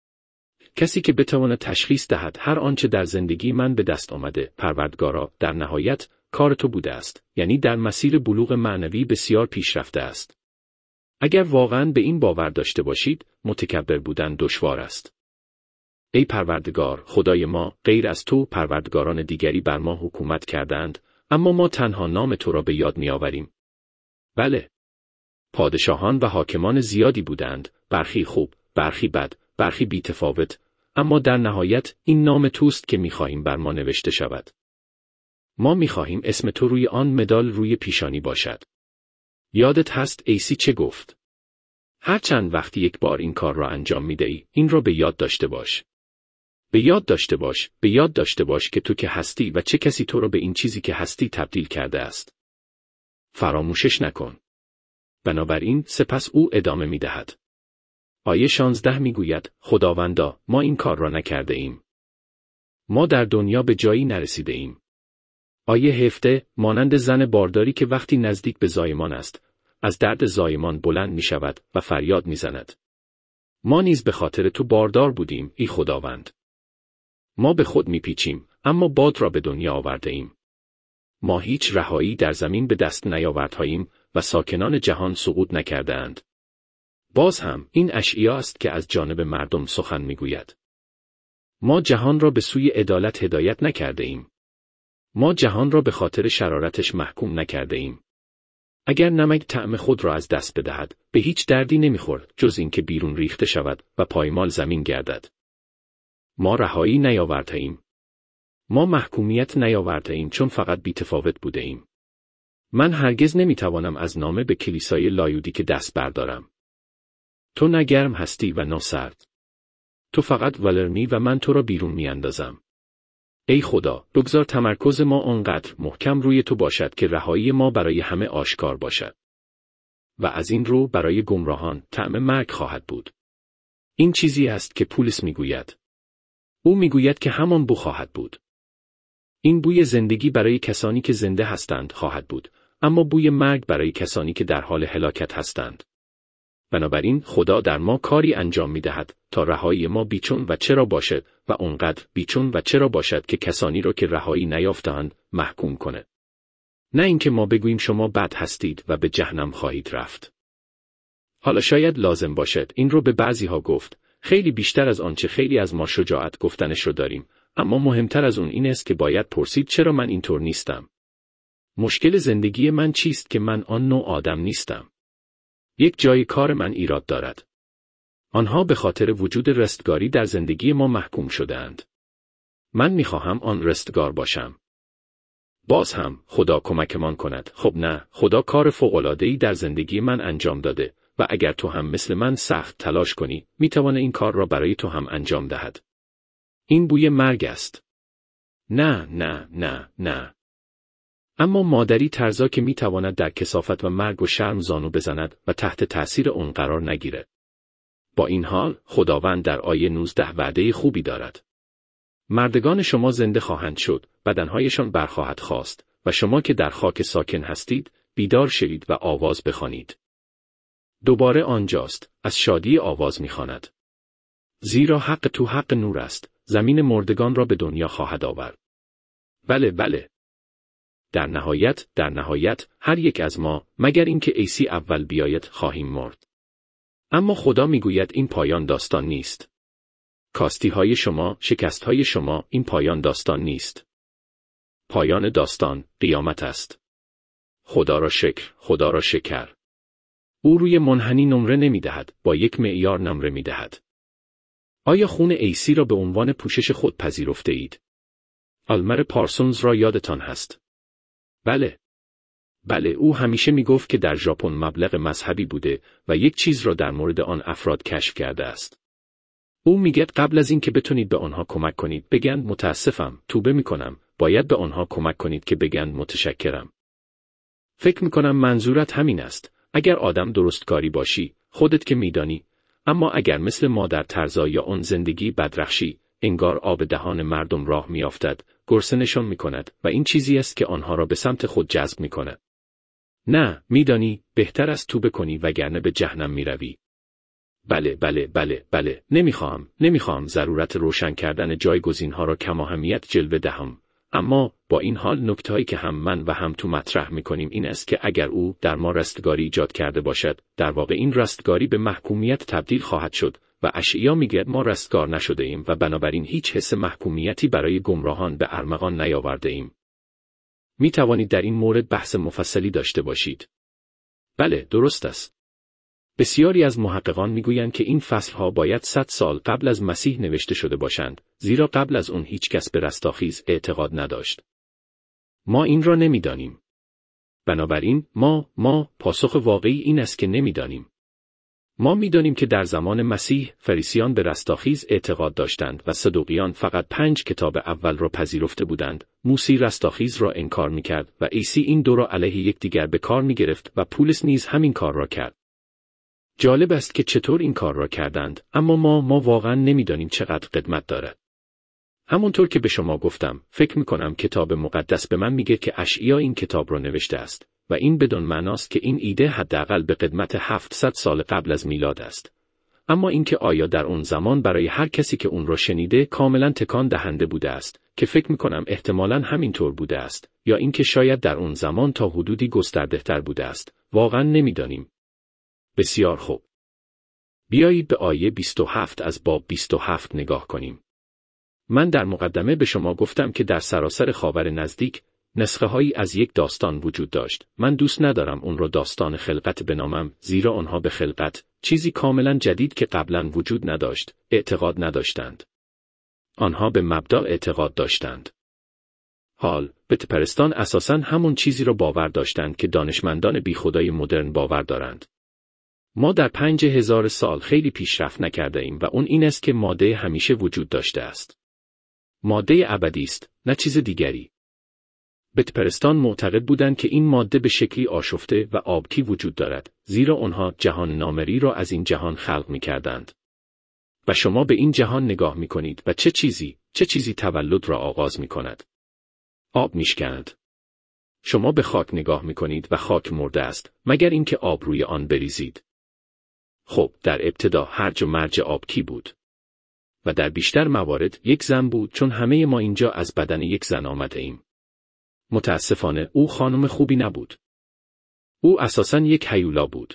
کسی که بتواند تشخیص دهد هر آنچه در زندگی من به دست آمده، پروردگارا، در نهایت کار تو بوده است، یعنی در مسیر بلوغ معنوی بسیار پیشرفته است. اگر واقعاً به این باور داشته باشید، متکبر بودن دشوار است. ای پروردگار، خدای ما، غیر از تو پروردگاران دیگری بر ما حکومت کردند، اما ما تنها نام تو را به یاد می آوریم. بله. پادشاهان و حاکمان زیادی بودند، برخی خوب، برخی بد، برخی بی‌تفاوت، اما در نهایت این نام توست که می‌خواهیم بر ما نوشته شود. ما می‌خواهیم اسم تو روی آن مدال روی پیشانی باشد. یادت هست ایسی چه گفت؟ هرچند وقتی یک بار این کار را انجام می‌دهی، این را به یاد داشته باش. به یاد داشته باش، به یاد داشته باش که تو که هستی و چه کسی تو را به این چیزی که هستی تبدیل کرده است. فراموشش نکن. بنابراین سپس او ادامه می‌دهد. آیه شانزده میگوید خداوندا ما این کار را نکرده ایم. ما در دنیا به جایی نرسیده ایم. آیه هفده مانند زن بارداری که وقتی نزدیک به زایمان است، از درد زایمان بلند می شود و فریاد می زند. ما نیز به خاطر تو باردار بودیم ای خداوند. ما به خود می پیچیم، اما باد را به دنیا آورده ایم. ما هیچ رهایی در زمین به دست نیاوردهاییم و ساکنان جهان سقوط نکرده اند. باز هم این اشعیا است که از جانب مردم سخن میگوید. ما جهان را به سوی عدالت هدایت نکرده ایم. ما جهان را به خاطر شرارتش محکوم نکرده ایم. اگر نمک طعم خود را از دست بدهد، به هیچ دردی نمیخورد جز اینکه بیرون ریخته شود و پایمال زمین گردد. ما رهایی نیاورده ایم. ما محکومیت نیاورده ایم چون فقط بی‌تفاوت بوده ایم. من هرگز نمیتوانم از نامه به کلیسای لایودیکه دست بردارم. تو نه گرم هستی و نه سرد. تو فقط ولرمی و من تو را بیرون میاندازم. ای خدا، بگذار تمرکز ما آنقدر محکم روی تو باشد که رهایی ما برای همه آشکار باشد. و از این رو برای گمراهان طعم مرگ خواهد بود. این چیزی است که پولس میگوید. او میگوید که همان بو خواهد بود. این بوی زندگی برای کسانی که زنده هستند خواهد بود، اما بوی مرگ برای کسانی که در حال هلاکت هستند. بنابراین خدا در ما کاری انجام می دهد تا رهایی ما بیچون و چرا باشد و اونقدر بیچون و چرا باشد که کسانی را که رهایی نیافتند محکوم کنه. نه اینکه ما بگوییم شما بد هستید و به جهنم خواهید رفت. حالا شاید لازم باشد این رو به بعضی ها گفت، خیلی بیشتر از آنچه خیلی از ما شجاعت گفتنش رو داریم، اما مهمتر از اون این است که باید پرسید چرا من اینطور نیستم. مشکل زندگی من چیست که من آن نوع آدم نیستم؟ یک جای کار من ایراد دارد. آنها به خاطر وجود رستگاری در زندگی ما محکوم شده‌اند. من می‌خواهم آن رستگار باشم. باز هم خدا کمکمان کند. خب نه، خدا کار فوق‌العاده‌ای در زندگی من انجام داده و اگر تو هم مثل من سخت تلاش کنی، می‌تواند این کار را برای تو هم انجام دهد. این بوی مرگ است. نه، نه، نه، نه. اما مادری ترزا که میتواند در کثافت و مرگ و شرم زانو بزند و تحت تأثیر اون قرار نگیره. با این حال خداوند در آیه نوزده وعده خوبی دارد. مردگان شما زنده خواهند شد، بدنهایشان برخواهد خاست و شما که در خاک ساکن هستید، بیدار شوید و آواز بخوانید. دوباره آنجاست، از شادی آواز میخواند. زیرا حق تو حق نور است، زمین مردگان را به دنیا خواهد آورد. بله بله. در نهایت، در نهایت، هر یک از ما، مگر اینکه عیسی اول بیاید خواهیم مرد. اما خدا میگوید این پایان داستان نیست. کاستی های شما، شکست های شما، این پایان داستان نیست. پایان داستان، قیامت است. خدا را شکر، خدا را شکر. او روی منحنی نمره نمیدهد، با یک معیار نمره میدهد. آیا خون عیسی را به عنوان پوشش خود پذیرفته اید؟ آلمر پارسونز را یادتان هست. بله. بله، او همیشه می گفت که در ژاپن مبلغ مذهبی بوده و یک چیز را در مورد آن افراد کشف کرده است. او میگه قبل از اینکه بتونید به آنها کمک کنید بگن متاسفم، توبه میکنم، باید به آنها کمک کنید که بگن متشکرم. فکر میکنم منظورت همین است. اگر آدم درستکاری باشی، خودت که میدانی، اما اگر مثل مادر ترزا یا اون زندگی بدرخشی، انگار آب دهان مردم راه میافتد، گرسنه‌شان میکند و این چیزی است که آنها را به سمت خود جذب میکند. نه، میدانی، بهتر است توبه کنی وگرنه به جهنم میروی. بله بله بله بله، نمیخوام، نمیخوام ضرورت روشن کردن جایگزینها را کم اهمیت جلوه دهم، اما با این حال نکته‌ای که هم من و هم تو مطرح میکنیم این است که اگر او در ما رستگاری ایجاد کرده باشد، در واقع این رستگاری به محکومیت تبدیل خواهد شد و اشعیا میگه ما رستگار نشده ایم و بنابراین هیچ حس محکومیتی برای گمراهان به ارمغان نیاورده ایم. می توانید در این مورد بحث مفصلی داشته باشید. بله، درست است. بسیاری از محققان میگویند که این فصلها باید صد سال قبل از مسیح نوشته شده باشند، زیرا قبل از اون هیچ کس به رستاخیز اعتقاد نداشت. ما این را نمیدانیم. بنابراین ما ما پاسخ واقعی این است که نمیدانیم. ما میدانیم که در زمان مسیح فریسیان به رستاخیز اعتقاد داشتند و صدوقیان فقط پنج کتاب اول را پذیرفته بودند. موسی رستاخیز را انکار میکرد و عیسی این دو را علیه یکدیگر به کار میگرفت و پولس نیز همین کار را کرد. جالب است که چطور این کار را کردند، اما ما ما واقعا نمیدانیم چقدر قدمت دارد. همونطور که به شما گفتم، فکر میکنم کتاب مقدس به من میگه که اشعیا این کتاب را نوشته است و این بدون معناست که این ایده حداقل به قدمت هفتصد سال قبل از میلاد است. اما اینکه آیا در اون زمان برای هر کسی که اون را شنیده کاملا تکان دهنده بوده است، که فکر میکنم احتمالاً همینطور بوده است، یا اینکه شاید در اون زمان تا حدودی گسترده‌تر بوده است، واقعا نمیدانیم. بسیار خوب. بیایید به آیه بیست و هفت از باب بیست و هفت نگاه کنیم. من در مقدمه به شما گفتم که در سراسر خاور نزدیک نسخه هایی از یک داستان وجود داشت. من دوست ندارم اون را داستان خلقت بنامم، زیرا آنها به خلقت، چیزی کاملا جدید که قبلا وجود نداشت، اعتقاد نداشتند. آنها به مبدا اعتقاد داشتند. حال، بتپرستان اساساً همون چیزی را باور داشتند که دانشمندان بیخدای مدرن باور دارند. ما در پنج هزار سال خیلی پیشرفت نکرده ایم و اون این است که ماده همیشه وجود داشته است. ماده ابدی است، نه چیز دیگری. بتپرستان معتقد بودند که این ماده به شکلی آشفته و آبکی وجود دارد، زیرا آنها جهان نامری را از این جهان خلق می کردند. و شما به این جهان نگاه می کنید و چه چیزی، چه چیزی تولد را آغاز می کند؟ آب می شکند. شما به خاک نگاه می کنید و خاک مرده است، مگر اینکه آب روی آن بریزید. خب، در ابتدا هرج و مرج آبکی بود. و در بیشتر موارد یک زن بود، چون همه ما اینجا از بدن یک زن آمده ایم. متاسفانه او خانم خوبی نبود. او اساساً یک هیولا بود.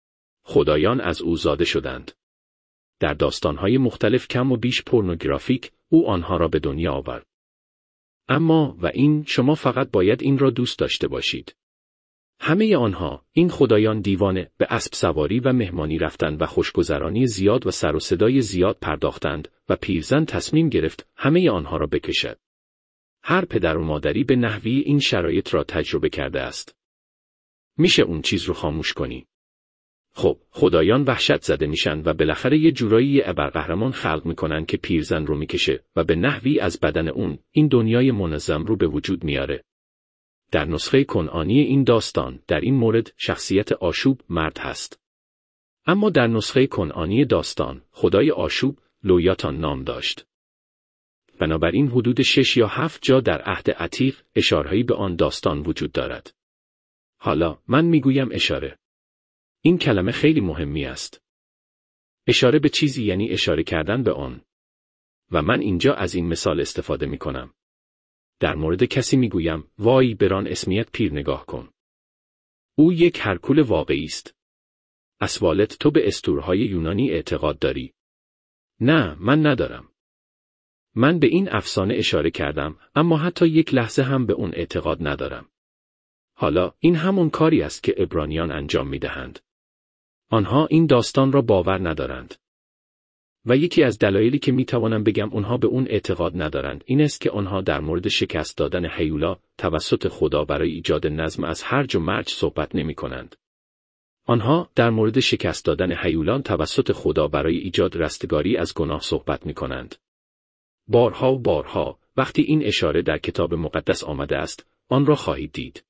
خدایان از او زاده شدند. در داستانهای مختلف کم و بیش پورنوگرافیک، او آنها را به دنیا آورد. اما و این شما فقط باید این را دوست داشته باشید. همه آنها، این خدایان دیوانه، به اسب سواری و مهمانی رفتند و خوشگذرانی زیاد و سر و صدای زیاد پرداختند و پیرزن تصمیم گرفت همه آنها را بکشد. هر پدر و مادری به نحوی این شرایط را تجربه کرده است. میشه اون چیز رو خاموش کنی؟ خب، خدایان وحشت زده میشن و بالاخره یه جورایی یه ابرقهرمان خلق میکنن که پیرزن رو میکشه و به نحوی از بدن اون این دنیای منظم رو به وجود میاره. در نسخه کنعانی این داستان، در این مورد شخصیت آشوب مرد هست. اما در نسخه کنعانی داستان، خدای آشوب لویاتان نام داشت. بنابراین حدود شش یا هفت جا در عهد عتیق اشارهایی به آن داستان وجود دارد. حالا من میگویم اشاره. این کلمه خیلی مهمی است. اشاره به چیزی یعنی اشاره کردن به آن. و من اینجا از این مثال استفاده می کنم. در مورد کسی می گویم، وای بران اسمیت پیر نگاه کن. او یک هرکول واقعی است. اسوالت، تو به اسطوره‌های یونانی اعتقاد داری؟ نه، من ندارم. من به این افسانه اشاره کردم، اما حتی یک لحظه هم به اون اعتقاد ندارم. حالا این همون کاری است که عبرانیان انجام می دهند. آنها این داستان را باور ندارند. و یکی از دلایلی که می توانم بگم اونها به اون اعتقاد ندارند این است که آنها در مورد شکست دادن هیولا توسط خدا برای ایجاد نظم از هرج و مرج صحبت نمی کنند. آنها در مورد شکست دادن هیولان توسط خدا برای ایجاد رستگاری از گناه صحبت می کنند. بارها و بارها وقتی این اشاره در کتاب مقدس آمده است، آن را خواهید دید.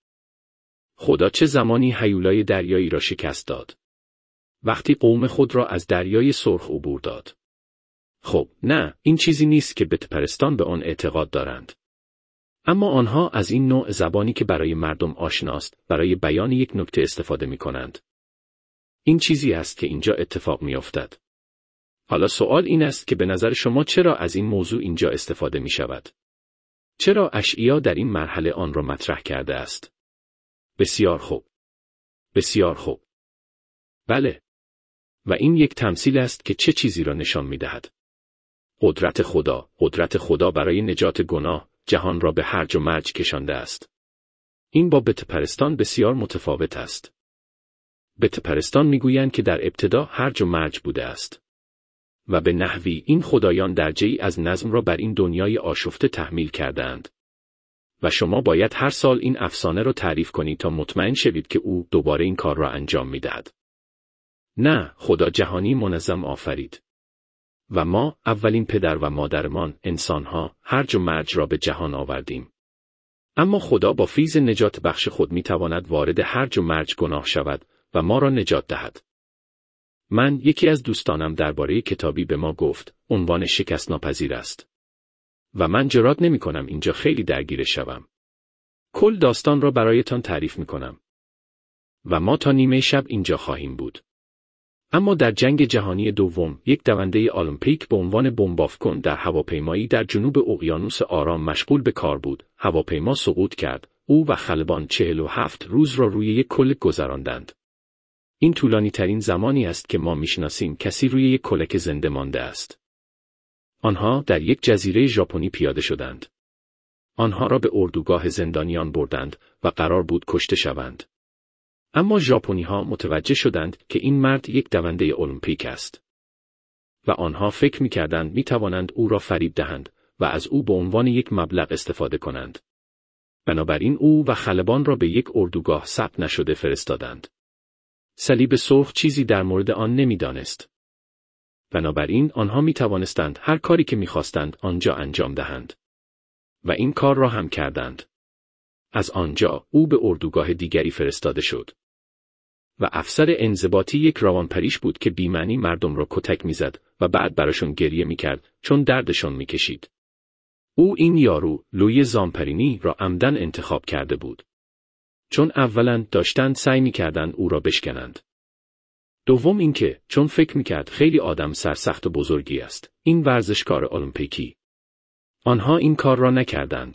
خدا چه زمانی هیولای دریایی را شکست داد؟ وقتی قوم خود را از دریای سرخ عبور داد. خب، نه، این چیزی نیست که بتپرستان به آن اعتقاد دارند. اما آنها از این نوع زبانی که برای مردم آشناست، برای بیان یک نکته استفاده می کنند. این چیزی است که اینجا اتفاق می افتد. حالا سوال این است که به نظر شما چرا از این موضوع اینجا استفاده می شود؟ چرا اشعیا در این مرحله آن را مطرح کرده است؟ بسیار خوب. بسیار خوب. بله. و این یک تمثیل است که چه چیزی را نشان می دهد. قدرت خدا، قدرت خدا برای نجات گناه، جهان را به هرج و مرج کشانده است. این با بتپرستان بسیار متفاوت است. بتپرستان میگویند که در ابتدا هرج و مرج بوده است. و به نحوی این خدایان درجه‌ای از نظم را بر این دنیای آشفته تحمیل کردند. و شما باید هر سال این افسانه را تعریف کنید تا مطمئن شوید که او دوباره این کار را انجام می‌دهد. نه، خدا جهانی منظم آفرید. و ما، اولین پدر و مادرمان، انسانها، هرج و مرج را به جهان آوردیم. اما خدا با فیض نجات بخش خود می‌تواند وارد هرج و مرج گناه شود و ما را نجات دهد. من، یکی از دوستانم درباره کتابی به ما گفت، عنوان شکست ناپذیر است. و من جرات نمی کنم اینجا خیلی درگیر شوم. کل داستان را برایتان تعریف می کنم. و ما تا نیمه شب اینجا خواهیم بود. اما در جنگ جهانی دوم، یک دونده المپیک به عنوان بمبافکن در هواپیمایی در جنوب اقیانوس آرام مشغول به کار بود. هواپیما سقوط کرد. او و خلبان چهل و هفت روز را روی یک کلک گذراندند. این طولانی ترین زمانی است که ما میشناسیم کسی روی یک کلک زنده مانده است. آنها در یک جزیره ژاپنی پیاده شدند. آنها را به اردوگاه زندانیان بردند و قرار بود کشته شوند. اما ژاپنی‌ها متوجه شدند که این مرد یک دونده المپیک است. و آنها فکر می‌کردند می‌توانند او را فریب دهند و از او به عنوان یک مبلغ استفاده کنند. بنابراین او و خلبان را به یک اردوگاه ثبت نشده فرستادند. صلیب سرخ چیزی در مورد آن نمی‌دانست. بنابراین آنها می توانستند هر کاری که می خواستند آنجا انجام دهند. و این کار را هم کردند. از آنجا او به اردوگاه دیگری فرستاده شد. و افسر انضباطی یک روانپریش بود که بی‌معنی مردم را کتک می زد و بعد براشون گریه می کرد چون دردشون می کشید. او این یارو، لویی زامپرینی را عمدن انتخاب کرده بود. چون اولاً داشتند سعی می کردند او را بشکنند. دوم اینکه چون فکر میکرد خیلی آدم سرسخت و بزرگی است، این ورزشکار المپیکی. آنها این کار را نکردند.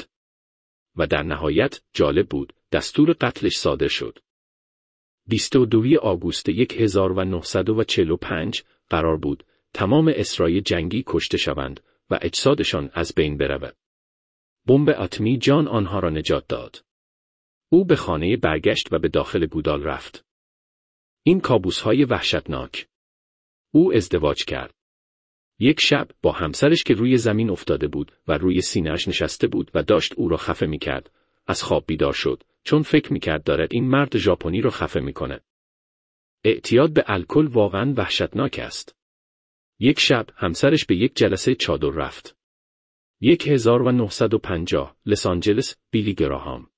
و در نهایت جالب بود، دستور قتلش صادر شد. بیست و دو آگوست هزار و نهصد و چهل و پنج قرار بود تمام اسرای جنگی کشته شوند و اجسادشان از بین برود. بمب اتمی جان آنها را نجات داد. او به خانه برگشت و به داخل گودال رفت. این کابوس‌های وحشتناک. او ازدواج کرد. یک شب با همسرش که روی زمین افتاده بود و روی سینه‌اش نشسته بود و داشت او را خفه می‌کرد، از خواب بیدار شد چون فکر می‌کرد دارد این مرد ژاپنی را خفه می‌کند. اعتیاد به الکل واقعاً وحشتناک است. یک شب همسرش به یک جلسه چادر رفت. هزار و نهصد و پنجاه لس آنجلس، بیلی گراهام.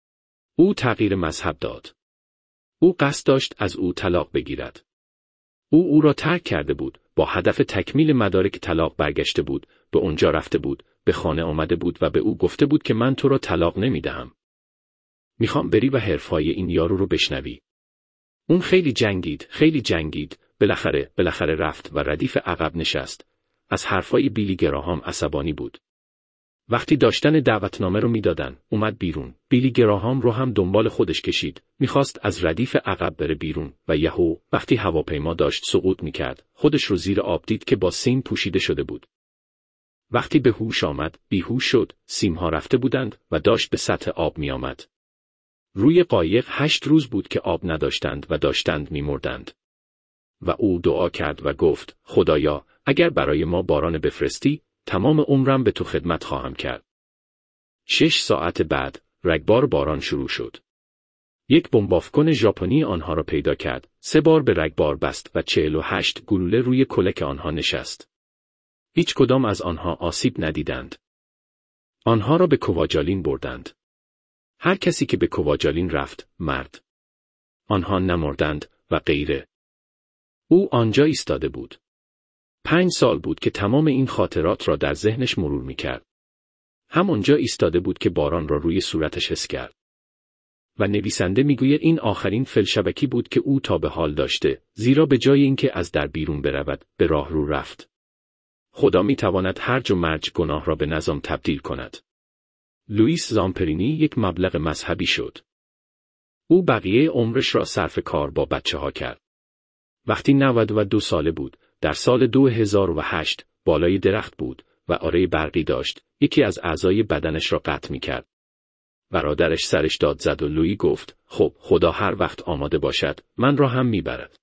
او تغییر مذهب داد. او قصد داشت از او طلاق بگیرد. او او را ترک کرده بود، با هدف تکمیل مدارک طلاق برگشته بود، به اونجا رفته بود، به خانه آمده بود و به او گفته بود که من تو را طلاق نمیدهم. میخوام بری و حرفهای این یارو رو بشنوی. اون خیلی جنگید، خیلی جنگید، بالاخره، بالاخره رفت و ردیف عقب نشست. از حرفای بیلی گراهام عصبانی بود. وقتی داشتن دعوتنامه رو میدادن، اومد بیرون. بیلی گراهام رو هم دنبال خودش کشید. میخواست از ردیف عقب بره بیرون و یهو وقتی هواپیما داشت سقوط میکرد، خودش رو زیر آب دید که با سیم پوشیده شده بود. وقتی به هوش آمد، بیهوش شد. سیمها رفته بودند و داشت به سطح آب میآمد. روی قایق هشت روز بود که آب نداشتند و داشتند میمردند. و او دعا کرد و گفت: خدایا، اگر برای ما باران بفرستی، تمام عمرم به تو خدمت خواهم کرد. شش ساعت بعد، رگبار باران شروع شد. یک بمبافکن ژاپنی آنها را پیدا کرد، سه بار به رگبار بست و چهل و هشت گلوله روی کلک آنها نشست. هیچ کدام از آنها آسیب ندیدند. آنها را به کواجالین بردند. هر کسی که به کواجالین رفت، مرد. آنها نمردند و غیره. او آنجا ایستاده بود. پنج سال بود که تمام این خاطرات را در ذهنش مرور می‌کرد. همونجا ایستاده بود که باران را روی صورتش حس کرد. و نویسنده میگوید این آخرین فلشبکی بود که او تا به حال داشته، زیرا به جای اینکه از در بیرون برود، به راه رو رفت. خدا میتواند هرج و مرج گناه را به نظام تبدیل کند. لوئیس زامپرینی یک مبلغ مذهبی شد. او بقیه عمرش را صرف کار با بچه ها کرد. وقتی نود و دو ساله بود، در سال دو هزار و هشت، بالای درخت بود و آره برقی داشت، یکی از اعضای بدنش را قطع می کرد. برادرش سرش داد زد و لویی گفت خب خدا هر وقت آماده باشد من را هم میبرد.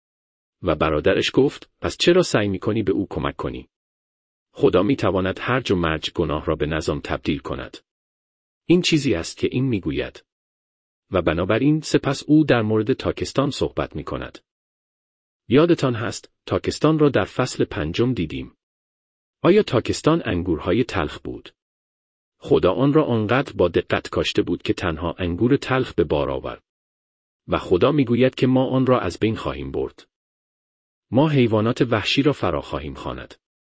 و برادرش گفت پس چرا سعی میکنی به او کمک کنی؟ خدا میتواند هرج و مرج گناه را به نظام تبدیل کند. این چیزی است که این میگوید. و بنابراین سپس او در مورد تاکستان صحبت میکند. یادتان هست تاکستان را در فصل پنجم دیدیم. آیا تاکستان انگورهای تلخ بود؟ خدا آن را آنقدر با دقت کاشته بود که تنها انگور تلخ به بار آورد. و خدا میگوید که ما آن را از بین خواهیم برد. ما حیوانات وحشی را فرا خواهیم خواند.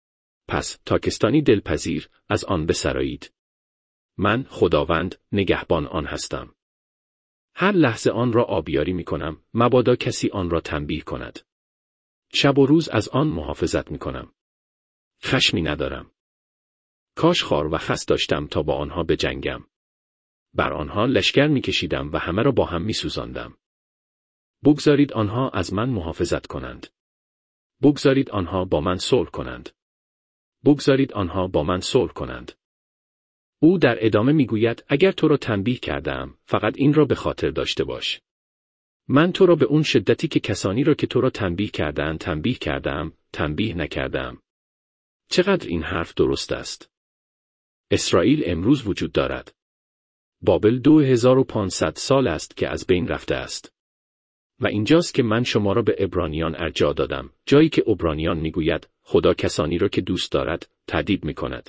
پس تاکستانی دلپذیر از آن بسرایید. من خداوند نگهبان آن هستم. هر لحظه آن را آبیاری می کنم مبادا کسی آن را تنبیه کند. شب و روز از آن محافظت می کنم. خشمی ندارم. کاش خار و خس داشتم تا با آنها بجنگم. بر آنها لشکر می کشیدم و همه را با هم می سوزاندم. بگذارید آنها از من محافظت کنند. بگذارید آنها با من صلح کنند. بگذارید آنها با من صلح کنند. او در ادامه میگوید اگر تو را تنبیه کردم فقط این را به خاطر داشته باش. من تو را به اون شدتی که کسانی را که تو را تنبیه کردند تنبیه کردم تنبیه نکردم. چقدر این حرف درست است. اسرائیل امروز وجود دارد. بابل دو هزار و پانصد سال است که از بین رفته است. و اینجاست که من شما را به عبرانیان ارجاع دادم، جایی که عبرانیان میگوید خدا کسانی را که دوست دارد تأدیب میکند.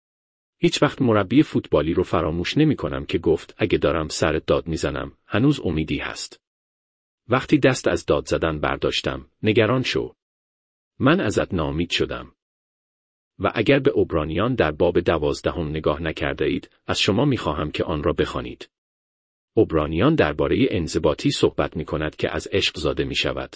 هیچ وقت مربی فوتبالی رو فراموش نمی کنم که گفت اگه دارم سرت داد میزنم هنوز امیدی هست. وقتی دست از داد زدن برداشتم نگران شو. من ازت ناامید شدم. و اگر به عبرانیان در باب دوازدهم نگاه نکرده اید از شما میخواهم که آن را بخوانید. عبرانیان درباره انضباطی صحبت می کند که از عشق زاده می شود.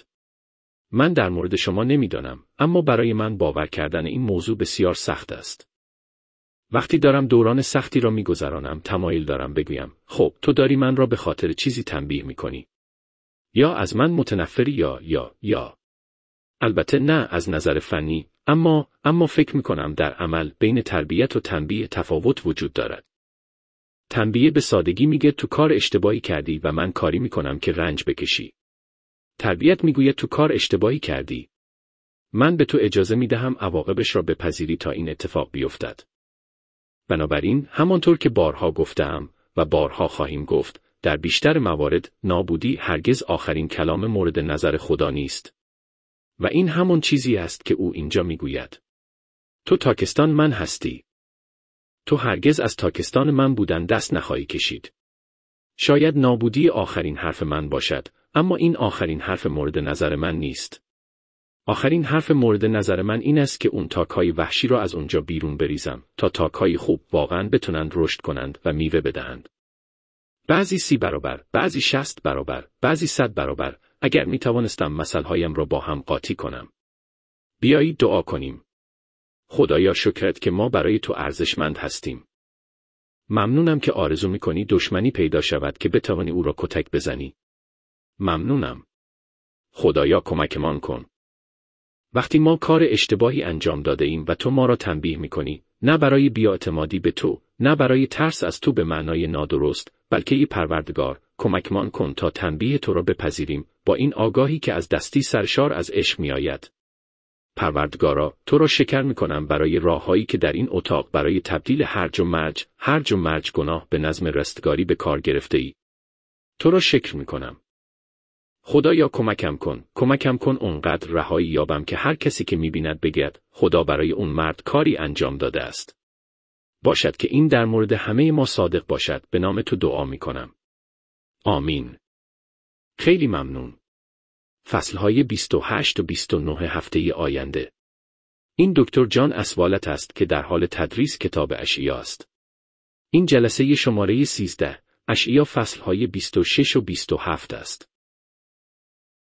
من در مورد شما نمیدانم اما برای من باور کردن این موضوع بسیار سخت است. وقتی دارم دوران سختی را میگذرانم تمایل دارم بگویم خب تو داری من را به خاطر چیزی تنبیه میکنی. یا از من متنفری یا یا یا. البته نه از نظر فنی اما اما فکر میکنم در عمل بین تربیت و تنبیه تفاوت وجود دارد. تنبیه به سادگی میگه تو کار اشتباهی کردی و من کاری میکنم که رنج بکشی. تربیت میگوید تو کار اشتباهی کردی. من به تو اجازه میدهم عواقبش را بپذیری تا این اتفاق بیفتد. بنابراین همانطور که بارها گفتم و بارها خواهیم گفت در بیشتر موارد نابودی هرگز آخرین کلام مورد نظر خدا نیست. و این همون چیزی است که او اینجا میگوید. تو تاکستان من هستی. تو هرگز از تاکستان من بودن دست نخواهی کشید. شاید نابودی آخرین حرف من باشد اما این آخرین حرف مورد نظر من نیست. آخرین حرف مورد نظر من این است که اون تاک‌های وحشی را از اونجا بیرون بریزم تا تاک‌های خوب واقعاً بتونند رشد کنند و میوه بدهند. بعضی سی برابر، بعضی شصت برابر، بعضی صد برابر، اگر میتوانستم مثلهایم را با هم قاطی کنم. بیایید دعا کنیم. خدایا شکرت که ما برای تو ارزشمند هستیم. ممنونم که آرزو میکنی دشمنی پیدا شود که بتوانی او را کتک بزنی. ممنونم. خدایا کمکمان کن. وقتی ما کار اشتباهی انجام داده ایم و تو ما را تنبیه میکنی، نه برای بیاعتمادی به تو، نه برای ترس از تو به معنای نادرست، بلکه ای پروردگار، کمکمان کن تا تنبیه تو را بپذیریم، با این آگاهی که از دستی سرشار از عشق میآید. پروردگارا، تو را شکر میکنم برای راههایی که در این اتاق برای تبدیل هرج و مرج، هرج و مرج گناه به نظم رستگاری به کار گرفته ای. تو را شکر میکنم. خدایا کمکم کن، کمکم کن اونقدر رهایی یابم که هر کسی که میبیند بگوید خدا برای اون مرد کاری انجام داده است. باشد که این در مورد همه ما صادق باشد. به نام تو دعا میکنم. آمین. خیلی ممنون. فصلهای بیست و هشت و بیست و نه هفته آینده. این دکتر جان اسوالت است که در حال تدریس کتاب اشعیا است. این جلسه شماره سیزده، اشعیا فصلهای بیست و شش و بیست و هفت است.